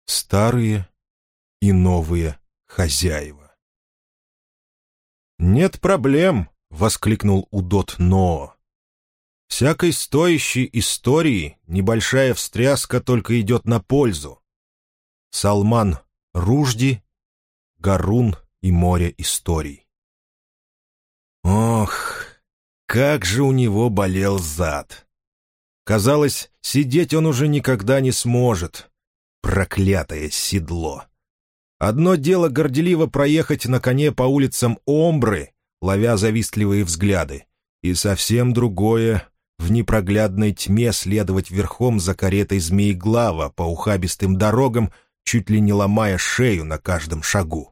Старые и новые хозяева. «Нет проблем!» — воскликнул Удот Ноо. «Всякой стоящей истории небольшая встряска только идет на пользу. Салман Ружди, Гарун и море историй». Ох, как же у него болел зад! Казалось, сидеть он уже никогда не сможет. Проклятое седло! Одно дело горделиво проехать на коне по улицам Омбры, ловя завистливые взгляды, и совсем другое — в непроглядной тьме следовать верхом за каретой Змееглава по ухабистым дорогам, чуть ли не ломая шею на каждом шагу.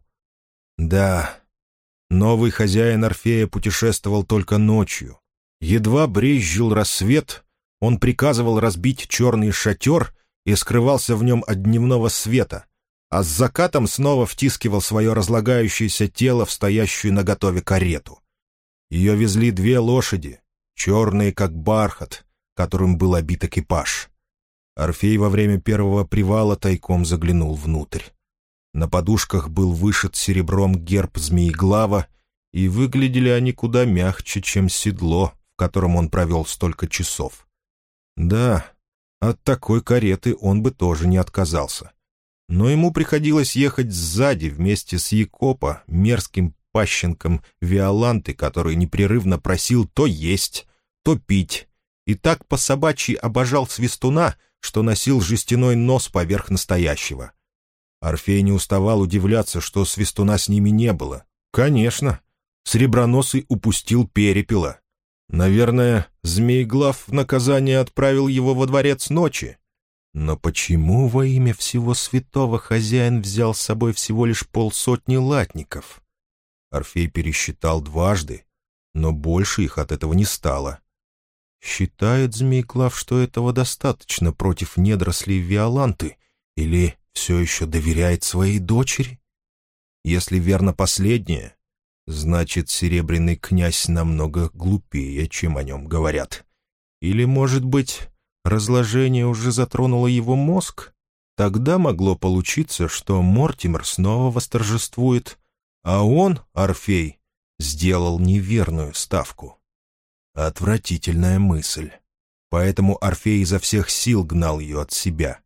Да, новый хозяин Орфея путешествовал только ночью. Едва брезжил рассвет, он приказывал разбить черный шатер и скрывался в нем от дневного света, а с закатом снова втискивал свое разлагающееся тело в стоящую наготове карету. Ее везли 2 лошади, черные как бархат, которым был обит экипаж. Орфей во время первого привала тайком заглянул внутрь. На подушках был вышит серебром герб Змееглава, и выглядели они куда мягче, чем седло, в котором он провел столько часов. Да, от такой кареты он бы тоже не отказался. Но ему приходилось ехать сзади вместе с Якопо, мерзким пащенком Виоланты, который непрерывно просил то есть, то пить, и так по-собачьи обожал свистуна, что носил жестяной нос поверх настоящего. Орфей не уставал удивляться, что свистуна с ними не было. Конечно, Среброносый упустил Перепела. Наверное, Змееглав в наказание отправил его во дворец ночи. Но почему во имя всего святого хозяин взял с собой всего лишь 50 латников? Орфей пересчитал дважды, но больше их от этого не стало. Считает Змееглав, что этого достаточно против недорослей Виоланты, или все еще доверяет своей дочери? Если верно последнее, значит, Серебряный князь намного глупее, чем о нем говорят. Или, может быть, разложение уже затронуло его мозг? Тогда могло получиться, что Мортимер снова восторжествует, а он, Орфей, сделал неверную ставку. Отвратительная мысль. Поэтому Орфей изо всех сил гнал ее от себя.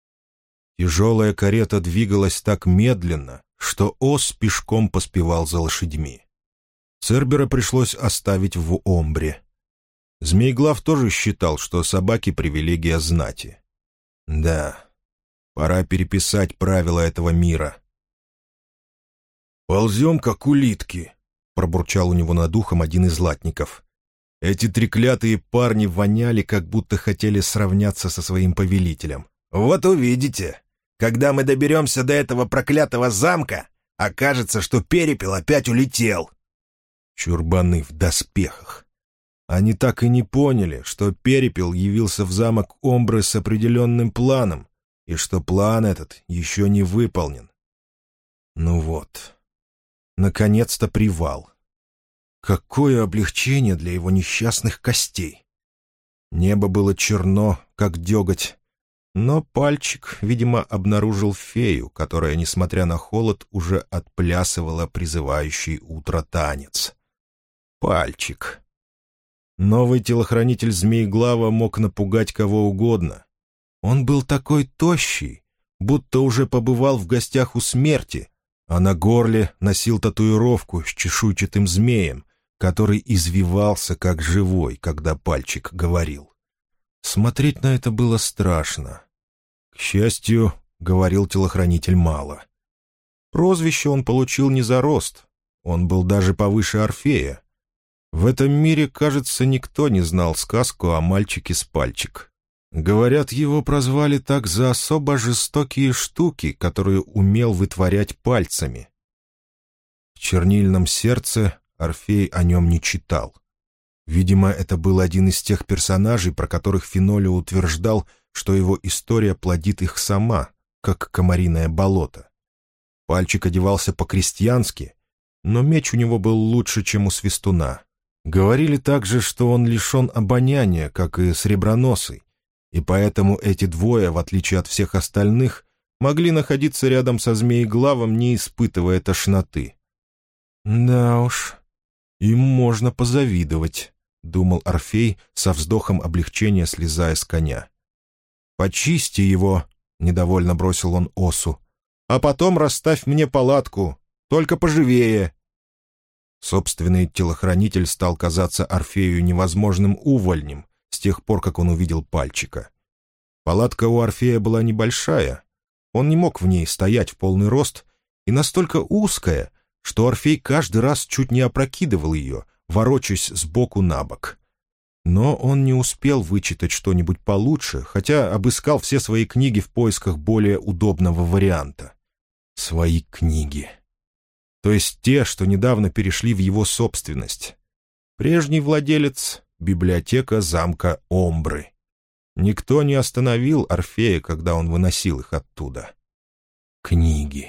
Тяжелая карета двигалась так медленно, что Ос пешком поспевал за лошадьми. Цербера пришлось оставить в Омбре. Змееглав тоже считал, что собаки — привилегия знати. Да, пора переписать правила этого мира. «Ползем, как улитки», — пробурчал у него над ухом один из латников. Эти треклятые парни воняли, как будто хотели сравняться со своим повелителем. «Вот увидите, когда мы доберемся до этого проклятого замка, окажется, что Перепел опять улетел». Чурбаны в доспехах. Они так и не поняли, что Перепел явился в замок Омбры с определенным планом, и что план этот еще не выполнен. Ну вот, наконец-то привал. Какое облегчение для его несчастных костей! Небо было черно, как деготь, но Пальчик, видимо, обнаружил фею, которая, несмотря на холод, уже отплясывала призывающий утро танец. Пальчик. Новый телохранитель Змееглава мог напугать кого угодно. Он был такой тощий, будто уже побывал в гостях у смерти, а на горле носил татуировку с чешуйчатым змеем, который извивался как живой, когда Пальчик говорил. Смотреть на это было страшно. К счастью, говорил телохранитель мало. Прозвище он получил не за рост, он был даже повыше Орфея. В этом мире, кажется, никто не знал сказку о мальчике с пальчик. Говорят, его прозвали так за особо жестокие штуки, которые умел вытворять пальцами. В чернильном сердце Орфей о нем не читал. Видимо, это был один из тех персонажей, про которых Фенолио утверждал, что его история плодит их сама, как комариное болото. Пальчик одевался по-крестьянски, но меч у него был лучше, чем у свистуна. Говорили также, что он лишен обоняния, как и Среброносый, и поэтому эти двое, в отличие от всех остальных, могли находиться рядом со Змееглавом, не испытывая тошноты. «Да уж, им можно позавидовать», — думал Орфей, со вздохом облегчения слезая с коня. «Почисти его», — недовольно бросил он осу, «а потом расставь мне палатку, только поживее». Собственный телохранитель стал казаться Орфею невозможным увольнем с тех пор, как он увидел Пальчика. Палатка у Орфея была небольшая, он не мог в ней стоять в полный рост, и настолько узкая, что Орфей каждый раз чуть не опрокидывал ее, ворочаясь сбоку на бок. Но он не успел вычитать что-нибудь получше, хотя обыскал все свои книги в поисках более удобного варианта. Свои книги. То есть те, что недавно перешли в его собственность. Прежний владелец — библиотека замка Омбры. Никто не остановил Орфея, когда он выносил их оттуда. Книги.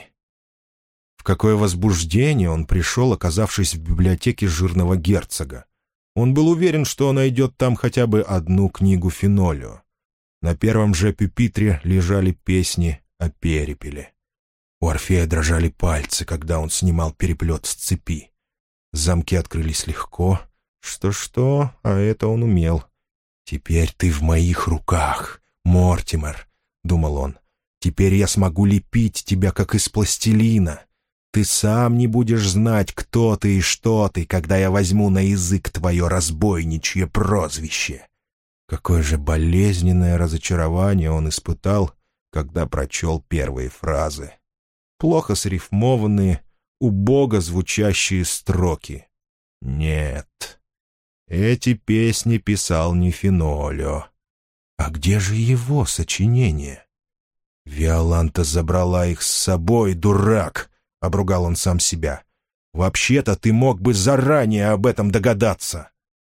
В какое возбуждение он пришел, оказавшись в библиотеке жирного герцога. Он был уверен, что найдет там хотя бы одну книгу Фенолио. На первом же пюпитре лежали песни о перепеле. У Орфея дрожали пальцы, когда он снимал переплет с цепи. Замки открылись легко. Что-что, а это он умел. «Теперь ты в моих руках, Мортимер», — думал он. «Теперь я смогу лепить тебя, как из пластилина. Ты сам не будешь знать, кто ты и что ты, когда я возьму на язык твое разбойничье прозвище». Какое же болезненное разочарование он испытал, когда прочел первые фразы. Плохо срифмованные, убого звучащие строки. Нет, эти песни писал не Фенолио. А где же его сочинение? «Виоланта забрала их с собой, дурак!» — обругал он сам себя. «Вообще-то ты мог бы заранее об этом догадаться!»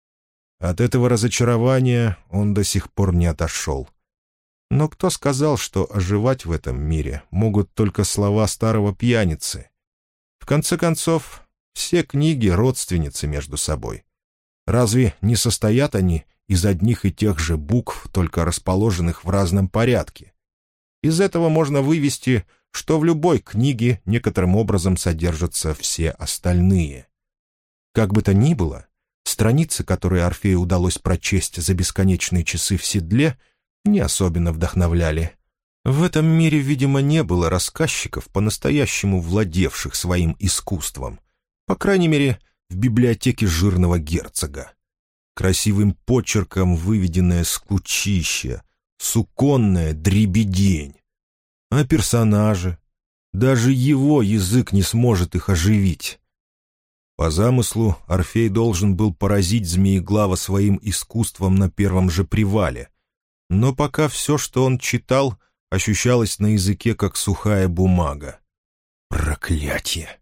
От этого разочарования он до сих пор не отошел. Но кто сказал, что оживать в этом мире могут только слова старого пьяницы? В конце концов, все книги — родственницы между собой. Разве не состоят они из одних и тех же букв, только расположенных в разном порядке? Из этого можно вывести, что в любой книге некоторым образом содержатся все остальные. Как бы то ни было, страницы, которые Орфею удалось прочесть за бесконечные часы в седле, не особенно вдохновляли. В этом мире, видимо, не было рассказчиков, по-настоящему владевших своим искусством. По крайней мере, в библиотеке жирного герцога. Красивым почерком выведенное скучище, суконная дребедень. А персонажи? Даже его язык не сможет их оживить. По замыслу, Орфей должен был поразить Змееглава своим искусством на первом же привале. Но пока все, что он читал, ощущалось на языке, как сухая бумага. Проклятье!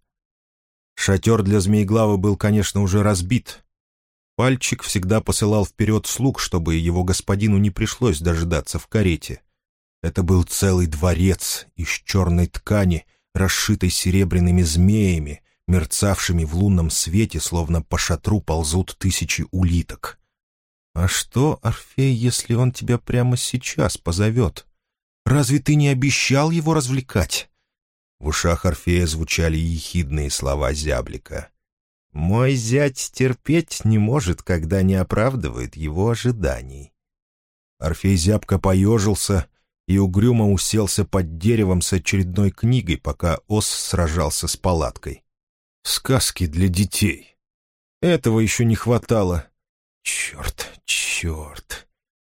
Шатер для Змееглава был, конечно, уже разбит. Пальчик всегда посылал вперед слуг, чтобы его господину не пришлось дожидаться в карете. Это был целый дворец из черной ткани, расшитой серебряными змеями, мерцавшими в лунном свете, словно по шатру ползут тысячи улиток. «А что, Орфей, если он тебя прямо сейчас позовет? Разве ты не обещал его развлекать?» В ушах Орфея звучали ехидные слова зяблика. «Мой зять терпеть не может, когда не оправдывает его ожиданий». Орфей зябко поежился и угрюмо уселся под деревом с очередной книгой, пока ос сражался с палаткой. Сказки для детей. Этого еще не хватало. Черт, черт,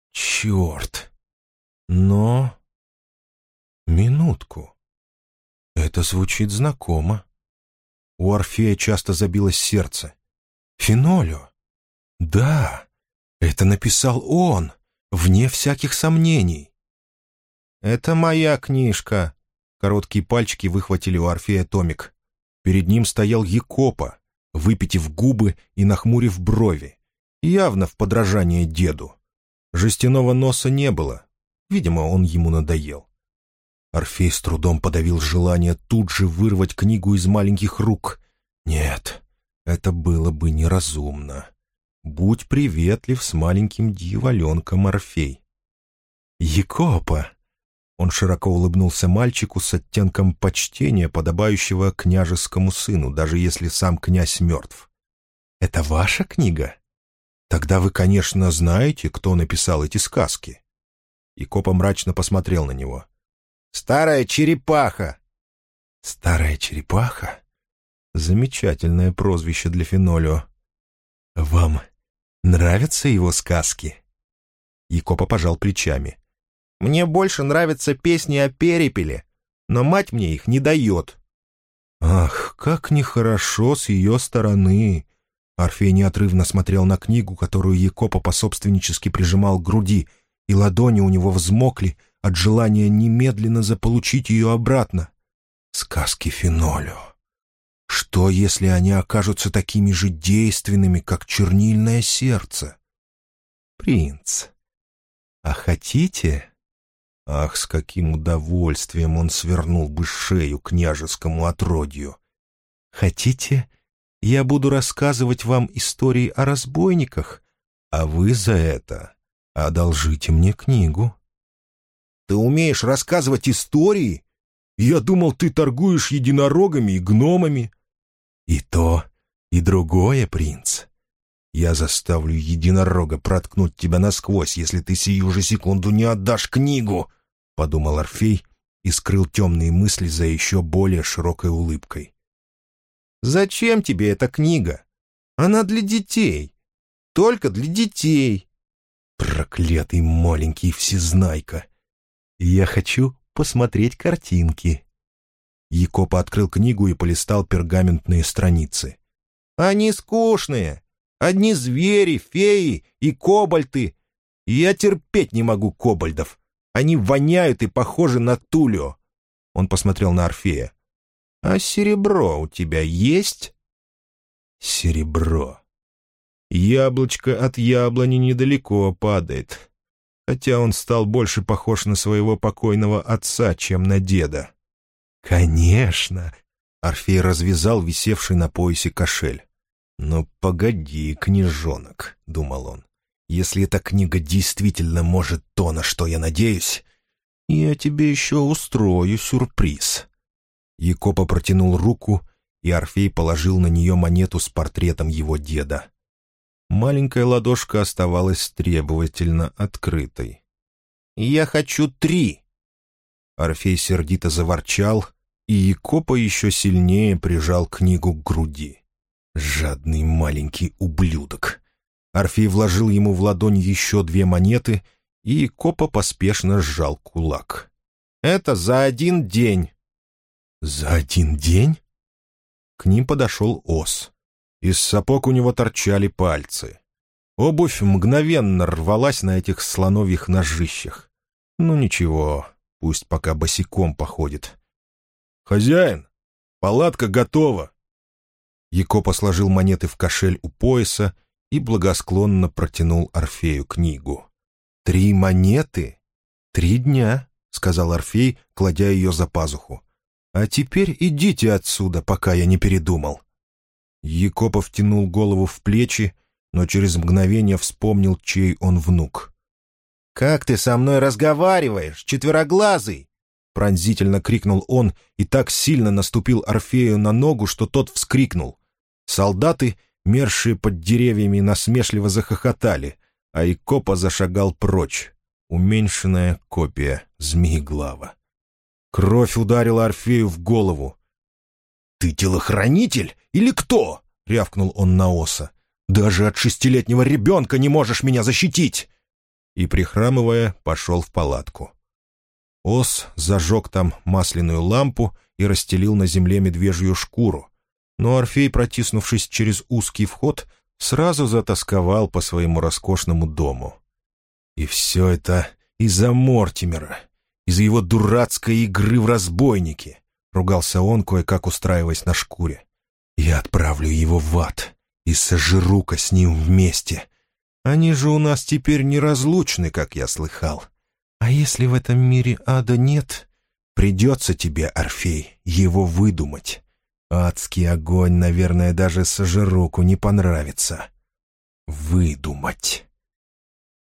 черт. Но... Минутку. Это звучит знакомо. У Орфея часто забилось сердце. Фенолио. Да, это написал он, вне всяких сомнений. «Это моя книжка». Короткие пальчики выхватили у Орфея томик. Перед ним стоял Якопа, выпитив губы и нахмурив брови, явно в подражание деду. Жестяного носа не было, видимо, он ему надоел. Орфей с трудом подавил желание тут же вырвать книгу из маленьких рук. Нет, это было бы неразумно. Будь приветлив с маленьким дьяволенком, Орфей. «Якопа!» Он широко улыбнулся мальчику с оттенком почтения, подобающего княжескому сыну, даже если сам князь мертв. «Это ваша книга? Тогда вы, конечно, знаете, кто написал эти сказки». И Копа мрачно посмотрел на него. «Старая черепаха!» «Старая черепаха? Замечательное прозвище для Фенолио. Вам нравятся его сказки?» Якопа пожал плечами. «Мне больше нравятся песни о перепеле, но мать мне их не дает». «Ах, как нехорошо с ее стороны!» Орфей неотрывно смотрел на книгу, которую Якопа пособственнически прижимал к груди, и ладони у него взмокли от желания немедленно заполучить ее обратно. «Сказки Фенолио. Что, если они окажутся такими же действенными, как чернильное сердце?» «Принц, а хотите...» Ах, с каким удовольствием он свернул бы шею княжескому отродью! «Хотите, я буду рассказывать вам истории о разбойниках, а вы за это одолжите мне книгу?» «Ты умеешь рассказывать истории? Я думал, ты торгуешь единорогами и гномами». «И то, и другое, принц. Я заставлю единорога проткнуть тебя насквозь, если ты сию же секунду не отдашь книгу», — подумал Орфей и скрыл темные мысли за еще более широкой улыбкой. «Зачем тебе эта книга? Она для детей. Только для детей». «Проклятый маленький всезнайка! Я хочу посмотреть картинки». Якопа открыл книгу и полистал пергаментные страницы. «Они скучные. Одни звери, феи и кобальты. И я терпеть не могу кобальдов. Они воняют и похожи на Тулио». Он посмотрел на Орфея. «А серебро у тебя есть?» «Серебро. Яблочко от яблони недалеко падает, хотя он стал больше похож на своего покойного отца, чем на деда». «Конечно!» — Орфей развязал висевший на поясе кошель. «Но погоди, княжонок», — думал он, — «если эта книга действительно может то, на что я надеюсь, я тебе еще устрою сюрприз». Якопа протянул руку, и Орфей положил на нее монету с портретом его деда. Маленькая ладошка оставалась требовательно открытой. «Я хочу 3!» Орфей сердито заворчал, и Якопа еще сильнее прижал книгу к груди. Жадный маленький ублюдок. Орфей вложил ему в ладонь еще 2 монеты, и Якопа поспешно сжал кулак. «Это за 1 день!» «За 1 день?» К ним подошел Ос. Из сапог у него торчали пальцы. Обувь мгновенно рвалась на этих слоновьих ножищах. Ну ничего, пусть пока босиком походит. «Хозяин, палатка готова!» Якопа сложил монеты в кошель у пояса и благосклонно протянул Орфею книгу. 3 монеты? 3 дня, — сказал Орфей, кладя ее за пазуху. «А теперь идите отсюда, пока я не передумал». Якопа втянул голову в плечи, но через мгновение вспомнил, чей он внук. «Как ты со мной разговариваешь, четвероглазый?» Пронзительно крикнул он и так сильно наступил Орфею на ногу, что тот вскрикнул. Солдаты, мерзшие под деревьями, насмешливо захохотали, а Якопа зашагал прочь. Уменьшенная копия Змееглава. Кровь ударила Орфею в голову. «Ты телохранитель или кто?» — рявкнул он на Оса. «Даже от 6-летнего ребенка не можешь меня защитить!» И, прихрамывая, пошел в палатку. Ос зажег там масляную лампу и расстелил на земле медвежью шкуру, но Орфей, протиснувшись через узкий вход, сразу затосковал по своему роскошному дому. И все это из-за Мортимера, из-за его дурацкой игры в разбойники, — ругался он, кое-как устраиваясь на шкуре. «Я отправлю его в ад и сожру-ка с ним вместе. Они же у нас теперь неразлучны, как я слыхал. А если в этом мире ада нет, придется тебе, Орфей, его выдумать. Адский огонь, наверное, даже Сожируку не понравится. Выдумать».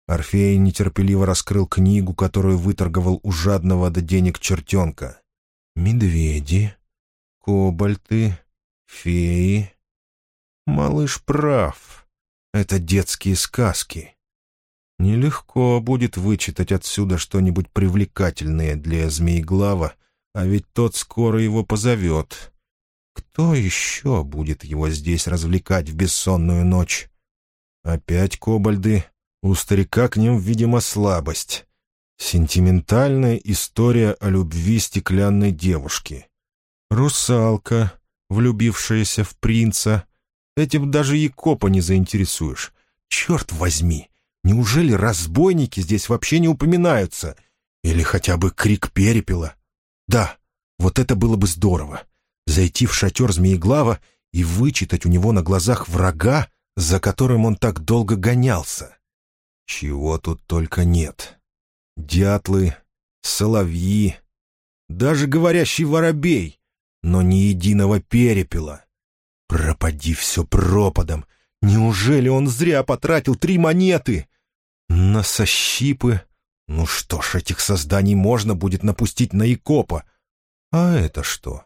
Орфей нетерпеливо раскрыл книгу, которую выторговал у жадного до денег чертенка. «Медведи, кобальты, феи. Малыш прав. Это детские сказки. Нелегко будет вычитать отсюда что-нибудь привлекательное для Змееглава, а ведь тот скоро его позовет. Кто еще будет его здесь развлекать в бессонную ночь? Опять кобальды. У старика к ним, видимо, слабость. Сентиментальная история о любви стеклянной девушки. Русалка, влюбившаяся в принца. Этим даже Якопа не заинтересуешь. Черт возьми, неужели разбойники здесь вообще не упоминаются? Или хотя бы крик перепела? Да, вот это было бы здорово. Зайти в шатер Змееглава и вычитать у него на глазах врага, за которым он так долго гонялся. Чего тут только нет. Дятлы, соловьи, даже говорящий воробей, но ни единого перепела. Пропади все пропадом. Неужели он зря потратил 3 монеты? Носощипы. Ну что ж, этих созданий можно будет напустить на Якопа. А это что?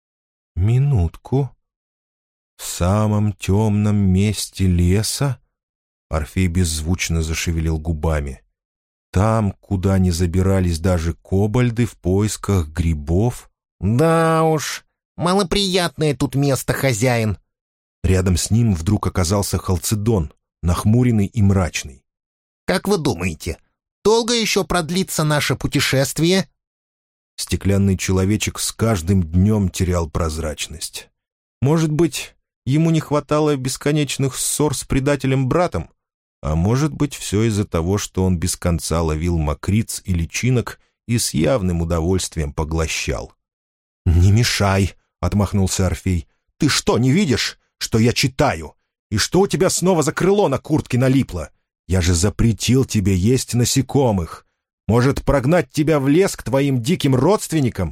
Минутку. В самом темном месте леса Орфей беззвучно зашевелил губами. Там, куда не забирались даже кобальды в поисках грибов. Да уж, малоприятное тут место, хозяин. Рядом с ним вдруг оказался Халцедон, нахмуренный и мрачный. Как вы думаете, долго еще продлится наше путешествие? Стеклянный человечек с каждым днем терял прозрачность. Может быть, ему не хватало бесконечных ссор с предателем-братом? А может быть, все из-за того, что он без конца ловил мокриц и личинок и с явным удовольствием поглощал. «Не мешай!» — отмахнулся Орфей. «Ты что, не видишь, что я читаю? И что у тебя снова за крыло на куртке налипло? Я же запретил тебе есть насекомых. Может, прогнать тебя в лес к твоим диким родственникам?»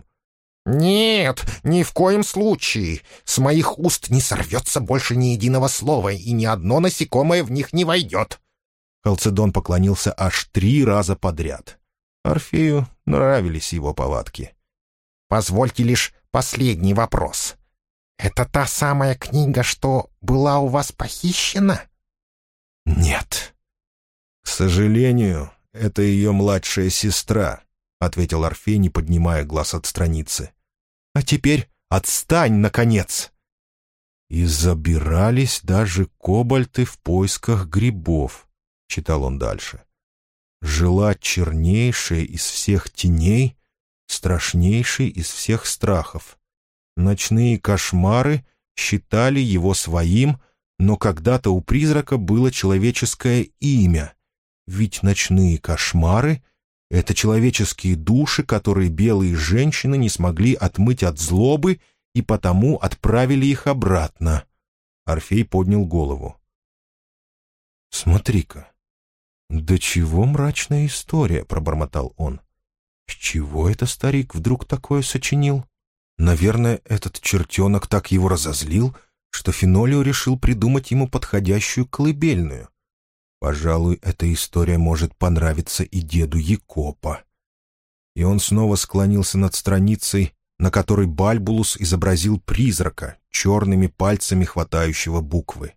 «Нет, ни в коем случае. С моих уст не сорвется больше ни единого слова, и ни одно насекомое в них не войдет». Халцедон поклонился аж 3 раза подряд. Орфею нравились его повадки. «Позвольте лишь последний вопрос. Это та самая книга, что была у вас похищена?» «Нет. К сожалению, это ее младшая сестра», — ответил Орфей, не поднимая глаз от страницы. «А теперь отстань, наконец!» «И забирались даже кобальты в поисках грибов», — читал он дальше. «Жила чернейшая из всех теней, страшнейший из всех страхов. Ночные кошмары считали его своим, но когда-то у призрака было человеческое имя, ведь ночные кошмары — это человеческие души, которые белые женщины не смогли отмыть от злобы и потому отправили их обратно». Орфей поднял голову. «Смотри-ка, до чего мрачная история», — пробормотал он. «С чего это старик вдруг такое сочинил? Наверное, этот чертенок так его разозлил, что Фенолио решил придумать ему подходящую колыбельную. Пожалуй, эта история может понравиться и деду Якопа». И он снова склонился над страницей, на которой Бальбулус изобразил призрака, черными пальцами хватающего буквы.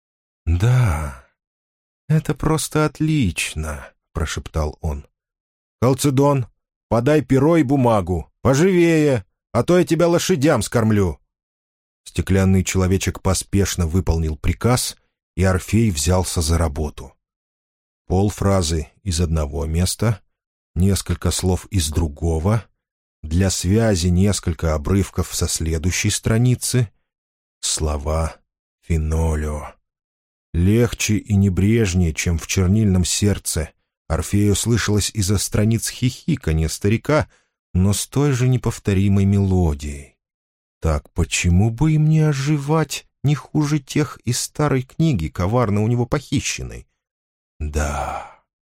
«Да, это просто отлично», — прошептал он. «Халцедон, подай перо и бумагу, поживее, а то я тебя лошадям скормлю». Стеклянный человечек поспешно выполнил приказ, и Орфей взялся за работу. Полфразы из одного места, несколько слов из другого, для связи несколько обрывков со следующей страницы, слова Фенолио. Легче и небрежнее, чем в чернильном сердце, Орфею слышалось из-за страниц хихиканье старика, но с той же неповторимой мелодией. Так почему бы им не оживать не хуже тех из старой книги, коварно у него похищенной? Да,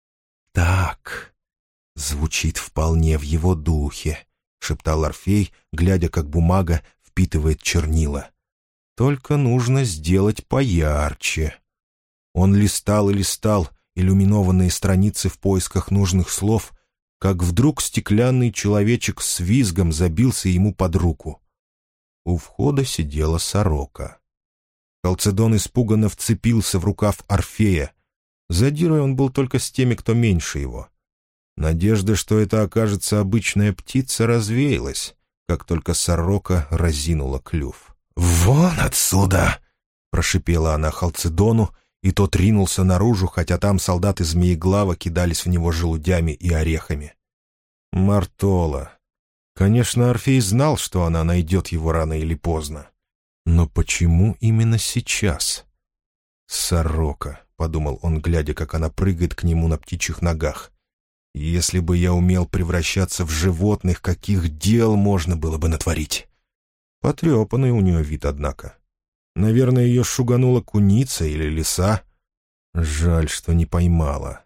так, звучит вполне в его духе, — шептал Орфей, глядя, как бумага впитывает чернила. Только нужно сделать поярче. Он листал и листал, иллюминованные страницы в поисках нужных слов, как вдруг стеклянный человечек с визгом забился ему под руку. У входа сидела сорока. Халцедон испуганно вцепился в рукав Орфея. Задирой он был только с теми, кто меньше его. Надежда, что это окажется обычная птица, развеялась, как только сорока разинула клюв. «Вон отсюда!» — прошипела она Халцедону, и тот ринулся наружу, хотя там солдаты Змееглава кидались в него желудями и орехами. Мартола. Конечно, Орфей знал, что она найдет его рано или поздно. Но почему именно сейчас? «Сорока», — подумал он, глядя, как она прыгает к нему на птичьих ногах. «Если бы я умел превращаться в животных, каких дел можно было бы натворить?» Потрепанный у нее вид, однако. Наверное, ее шуганула куница или лиса. Жаль, что не поймала.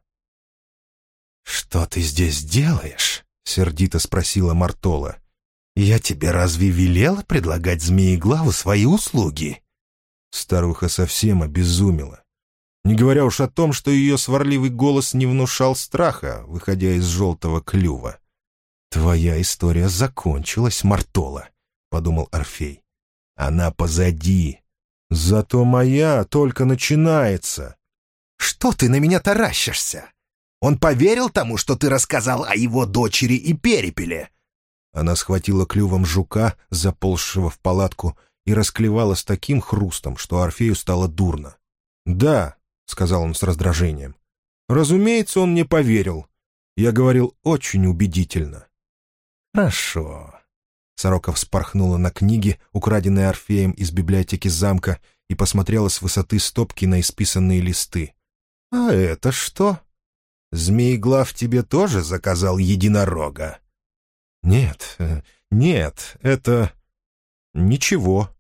«Что ты здесь делаешь?» — сердито спросила Мартола. «Я тебе разве велела предлагать Змееглаву свои услуги?» Старуха совсем обезумела. Не говоря уж о том, что ее сварливый голос не внушал страха, выходя из желтого клюва. «Твоя история закончилась, Мартола», — подумал Орфей. «Она позади. Зато моя только начинается». «Что ты на меня таращишься? Он поверил тому, что ты рассказал о его дочери и перепеле?» Она схватила клювом жука, заползшего в палатку, и расклевала с таким хрустом, что Орфею стало дурно. «Да», — сказал он с раздражением. «Разумеется, он мне поверил. Я говорил очень убедительно». «Хорошо». Сорока вспорхнула на книги, украденные Орфеем из библиотеки замка, и посмотрела с высоты стопки на исписанные листы. «А это что? Змееглав тебе тоже заказал единорога?» «Нет, нет, это... ничего.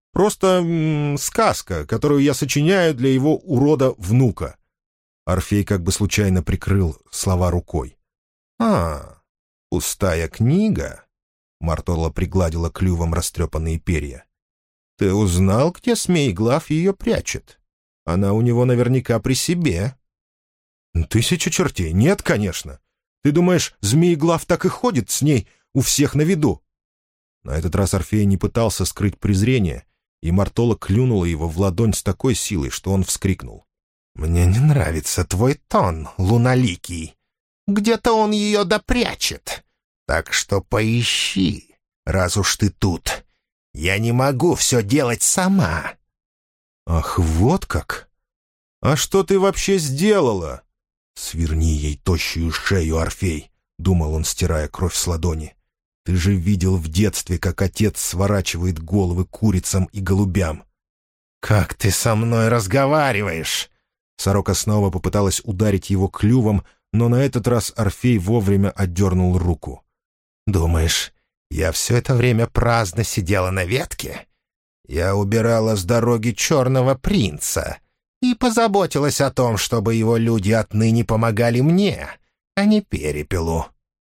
Просто сказка, которую я сочиняю для его урода-внука». Орфей как бы случайно прикрыл слова рукой. «А, пустая книга?» Мартола пригладила клювом растрепанные перья. «Ты узнал, где Змееглав ее прячет? Она у него наверняка при себе». «Тысяча чертей, нет, конечно. Ты думаешь, Змееглав так и ходит с ней у всех на виду?» На этот раз Орфей не пытался скрыть презрение, и Мартола клюнула его в ладонь с такой силой, что он вскрикнул. «Мне не нравится твой тон, луналикий. Где-то он ее допрячет. Так что поищи, раз уж ты тут. Я не могу все делать сама». «Ах, вот как! А что ты вообще сделала?» «Сверни ей тощую шею, Орфей», — думал он, стирая кровь с ладони. «Ты же видел в детстве, как отец сворачивает головы курицам и голубям». «Как ты со мной разговариваешь?» Сорока снова попыталась ударить его клювом, но на этот раз Орфей вовремя отдернул руку. «Думаешь, я все это время праздно сидела на ветке? Я убирала с дороги черного принца и позаботилась о том, чтобы его люди отныне помогали мне, а не перепелу».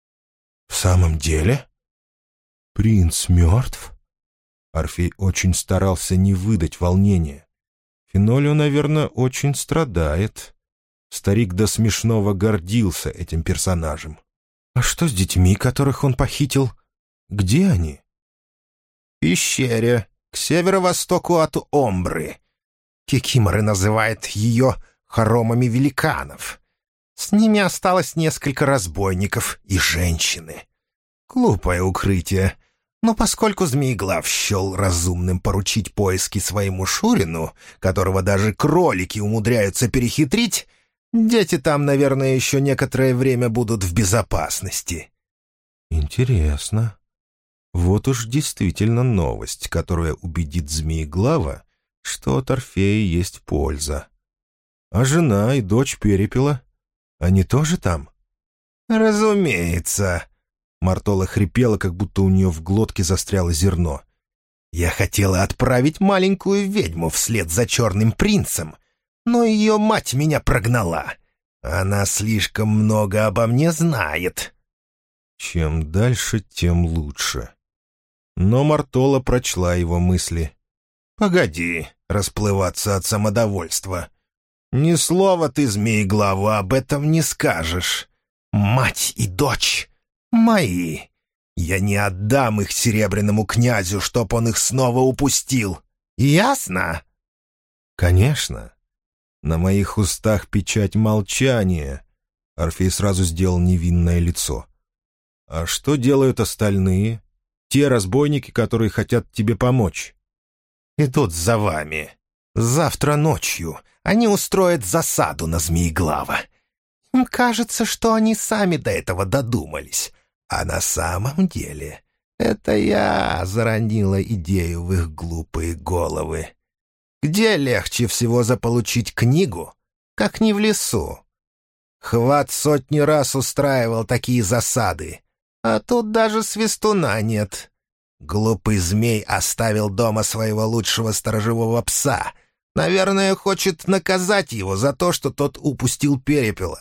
«В самом деле? Принц мертв?» Орфей очень старался не выдать волнения. Фенолио, наверное, очень страдает. Старик до смешного гордился этим персонажем. «А что с детьми, которых он похитил? Где они?» «В пещере, к северо-востоку от Омбры. Кикиморы называют ее хоромами великанов. С ними осталось несколько разбойников и женщины. Глупое укрытие. Но поскольку Змееглав счел разумным поручить поиски своему Шурину, которого даже кролики умудряются перехитрить, дети там, наверное, еще некоторое время будут в безопасности». «Интересно. Вот уж действительно новость, которая убедит Змееглава, что от Орфея есть польза. А жена и дочь перепела, они тоже там?» «Разумеется». Мартола хрипела, как будто у нее в глотке застряло зерно. «Я хотела отправить маленькую ведьму вслед за черным принцем, но ее мать меня прогнала. Она слишком много обо мне знает». Чем дальше, тем лучше. Но Мартола прочла его мысли. «Погоди расплываться от самодовольства. «Ни слова ты, Змееглава, об этом не скажешь. Мать и дочь мои. Я не отдам их Серебряному князю, чтоб он их снова упустил. Ясно?» «Конечно. На моих устах печать молчания». Орфей сразу сделал невинное лицо. «А что делают остальные? Те разбойники, которые хотят тебе помочь?» «Идут за вами. Завтра ночью они устроят засаду на Змееглава. Им кажется, что они сами до этого додумались. А на самом деле это я заронила идею в их глупые головы. Где легче всего заполучить книгу, как не в лесу? Хват сотни раз устраивал такие засады, а тут даже свистуна нет. Глупый змей оставил дома своего лучшего сторожевого пса. Наверное, хочет наказать его за то, что тот упустил Перепела.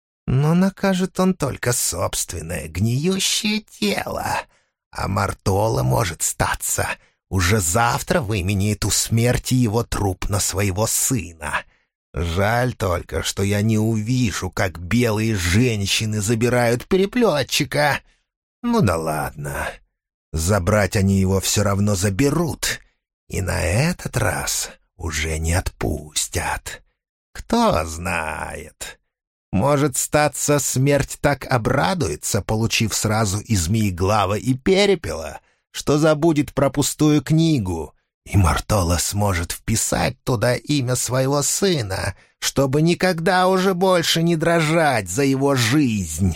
Но накажет он только собственное гниющее тело. А Мартола, может статься, уже завтра выменяет у смерти его труп на своего сына. Жаль только, что я не увижу, как белые женщины забирают переплетчика. Ну да ладно. Забрать они его все равно заберут. И на этот раз уже не отпустят. Кто знает. Может, статься, смерть так обрадуется, получив сразу и Змееглава, и Перепела, что забудет про пустую книгу, и Мартола сможет вписать туда имя своего сына, чтобы никогда уже больше не дрожать за его жизнь.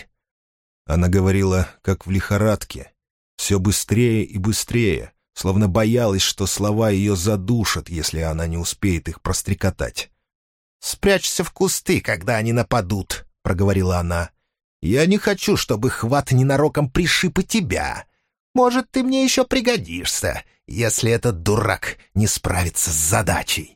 Она говорила, как в лихорадке, все быстрее и быстрее, словно боялась, что слова ее задушат, если она не успеет их прострекотать. «Спрячься в кусты, когда они нападут», — проговорила она. «Я не хочу, чтобы Хват ненароком пришиб и тебя. Может, ты мне еще пригодишься, если этот дурак не справится с задачей».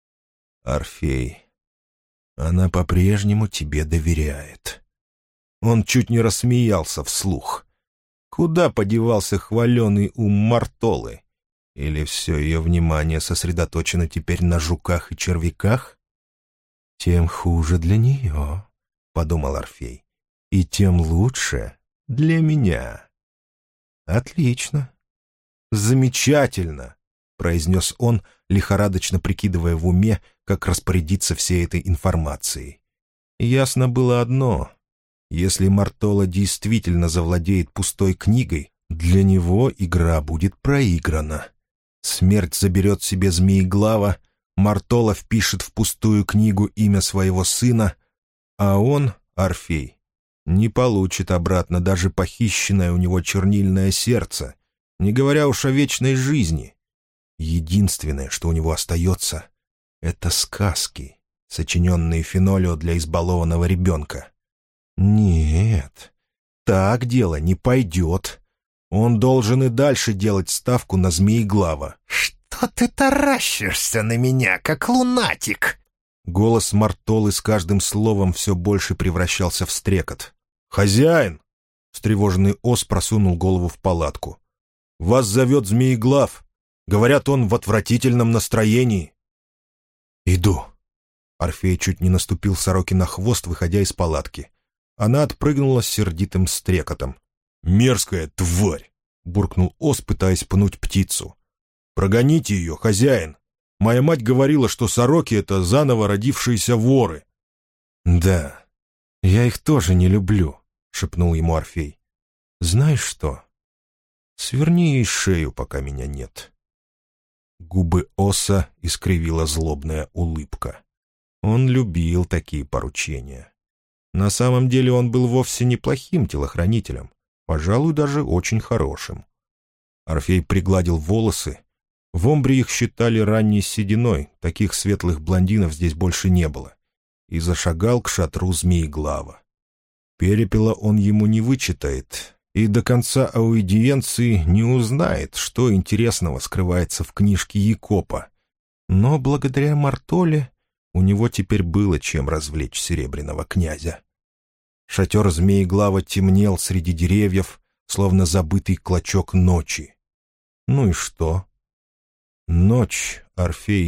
«Орфей, она по-прежнему тебе доверяет». Он чуть не рассмеялся вслух. Куда подевался хваленый ум Мартолы? Или все ее внимание сосредоточено теперь на жуках и червяках? «Тем хуже для нее», — подумал Орфей, — «и тем лучше для меня». «Отлично. Замечательно», — произнес он, лихорадочно прикидывая в уме, как распорядиться всей этой информацией. Ясно было одно: если Мартола действительно завладеет пустой книгой, для него игра будет проиграна. Смерть заберет себе Змееглава, Мартола впишет в пустую книгу имя своего сына, а он, Орфей, не получит обратно даже похищенное у него чернильное сердце, не говоря уж о вечной жизни. Единственное, что у него остается, — это сказки, сочиненные Фенолио для избалованного ребенка. Нет, так дело не пойдет. Он должен и дальше делать ставку на Змееглава. «Что ты таращишься на меня, как лунатик?» Голос Мартолы с каждым словом все больше превращался в стрекот. «Хозяин!» — встревоженный ос просунул голову в палатку. «Вас зовет Змееглав. Говорят, он в отвратительном настроении». «Иду». Орфей чуть не наступил сороке на хвост, выходя из палатки. Она отпрыгнула с сердитым стрекотом. «Мерзкая тварь!» — буркнул ос, пытаясь пнуть птицу. «Прогоните ее, хозяин! Моя мать говорила, что сороки — это заново родившиеся воры». «Да, я их тоже не люблю», — шепнул ему Орфей. «Знаешь что? Сверни ей шею, пока меня нет». Губы оса искривила злобная улыбка. Он любил такие поручения. На самом деле он был вовсе неплохим телохранителем, пожалуй, даже очень хорошим. Орфей пригладил волосы. В Омбре их считали ранней сединой, таких светлых блондинов здесь больше не было, и зашагал к шатру Змееглава. Перепела он ему не вычитает, и до конца аудиенции не узнает, что интересного скрывается в книжке Якопа. Но благодаря Мартоле у него теперь было чем развлечь Серебряного князя. Шатер Змееглава темнел среди деревьев, словно забытый клочок ночи. Ну и что? Ночь, Орфей,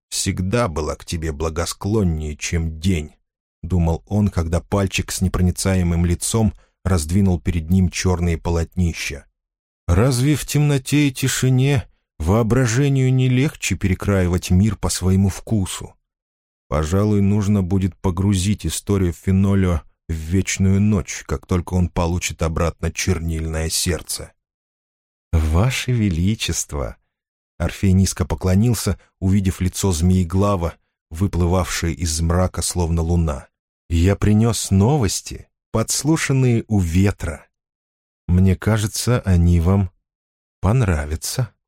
всегда была к тебе благосклоннее, чем день», — думал он, когда пальчик с непроницаемым лицом раздвинул перед ним черные полотнища. «Разве в темноте и тишине воображению не легче перекраивать мир по своему вкусу? Пожалуй, нужно будет погрузить историю Фенолио в вечную ночь, как только он получит обратно чернильное сердце». «Ваше Величество!» Орфей низко поклонился, увидев лицо Змееглава, выплывавшее из мрака, словно луна. «Я принес новости, подслушанные у ветра. Мне кажется, они вам понравятся».